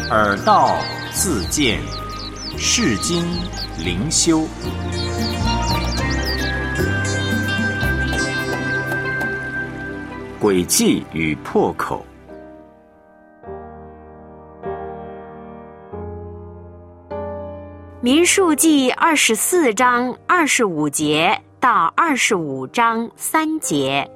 耳道自见，世经灵修。诡计与破口。 民数记24章25节到25章3节。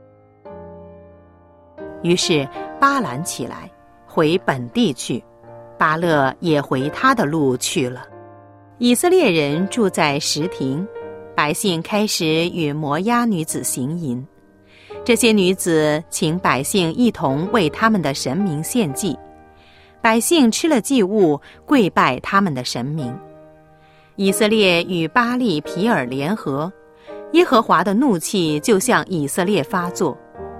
于是巴兰起来，回本地去，巴勒也回他的路去了。以色列人住在什亭，百姓开始与摩押女子行淫。这些女子请百姓一同为他们的神明献祭，百姓吃了祭物，跪拜他们的神明。以色列与巴力毗尔联合，耶和华的怒气就向以色列发作。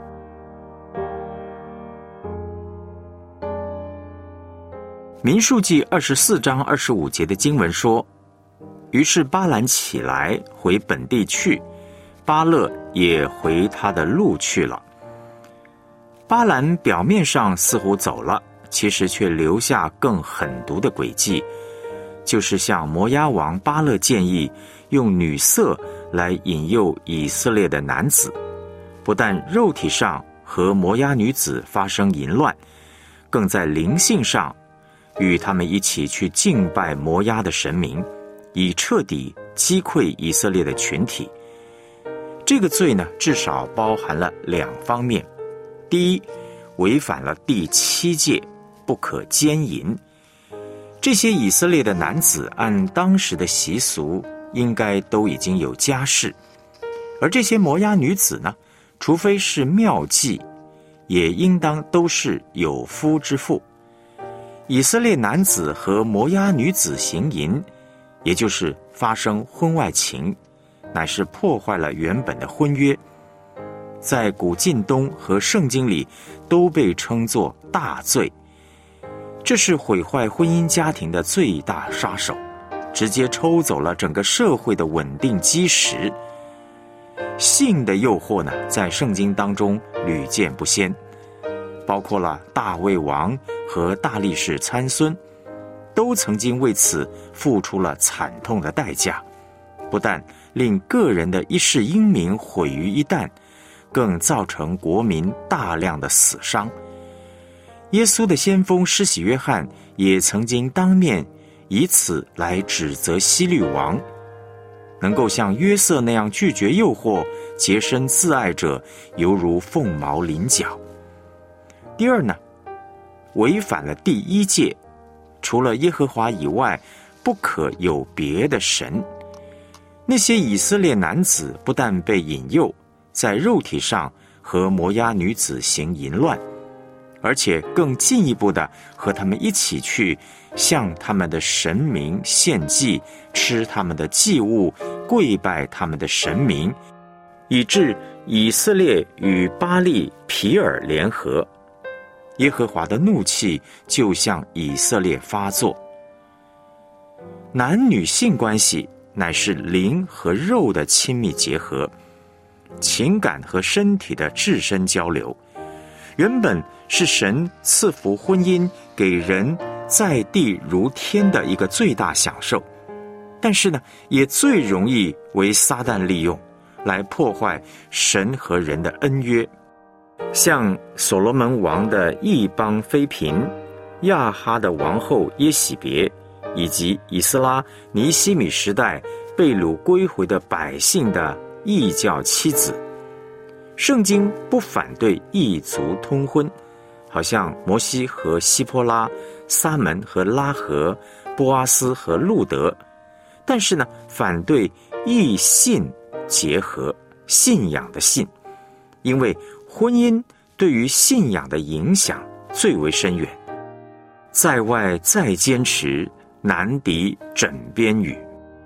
民数记24章25节的经文说，于是巴兰起来，回本地去，巴勒也回他的路去了。巴兰表面上似乎走了，其实却留下更狠毒的诡计，就是向摩押王巴勒建议用女色来引诱以色列的男子，不但肉体上和摩押女子发生淫乱，更在灵性上与他们一起去敬拜摩押的神明，以彻底击溃以色列的群体。这个罪呢，至少包含了2方面。第一，违反了第7诫，不可奸淫。这些以色列的男子按当时的习俗，应该都已经有家室，而这些摩押女子呢，除非是妙妓，也应当都是有夫之妇。以色列男子和摩押女子行淫，也就是发生婚外情，乃是破坏了原本的婚约，在古近东和圣经里都被称作大罪。这是毁坏婚姻家庭的最大杀手，直接抽走了整个社会的稳定基石。性的诱惑呢，在圣经当中屡见不鲜，包括了大卫王和大力士参孙，都曾经为此付出了惨痛的代价，不但令个人的一世英名毁于一旦，更造成国民大量的死伤。耶稣的先锋施洗约翰也曾经当面以此来指责希律王，能够像约瑟那样拒绝诱惑、洁身自爱者，犹如凤毛麟角。第二呢，违反了第1诫，除了耶和华以外，不可有别的神。那些以色列男子不但被引诱，在肉体上和摩押女子行淫乱，而且更进一步的和他们一起去向他们的神明献祭，吃他们的祭物，跪拜他们的神明，以致以色列与巴力毗尔联合，耶和华的怒气就向以色列发作。男女性关系乃是灵和肉的亲密结合，情感和身体的至深交流，原本是神赐福婚姻给人在地如天的一个最大享受，但是呢，也最容易为撒旦利用，来破坏神和人的恩约。像所罗门王的异邦妃嫔亚哈的王后耶喜别，以及以斯拉尼希米时代被掳归回的百姓的异教妻子。圣经不反对异族通婚，好像摩西和希波拉、撒门和拉合、波阿斯和路德，但是呢，反对异信结合，信仰的信，因为婚姻对于信仰的影响最为深远，在外再坚持，难敌枕边语。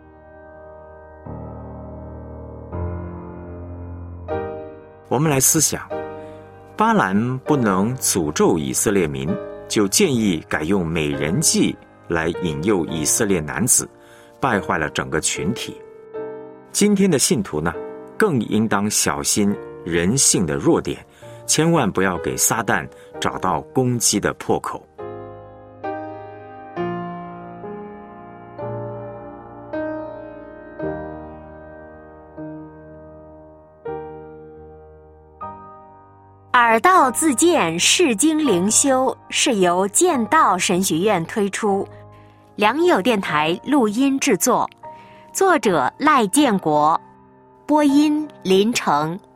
我们来思想，巴兰不能诅咒以色列民，就建议改用美人计来引诱以色列男子，败坏了整个群体。今天的信徒呢，更应当小心人性的弱点，千万不要给撒旦找到攻击的破口。 耳道自荐释经灵修是由剑道神学院推出，良友电台录音制作，作者赖建国，播音林成。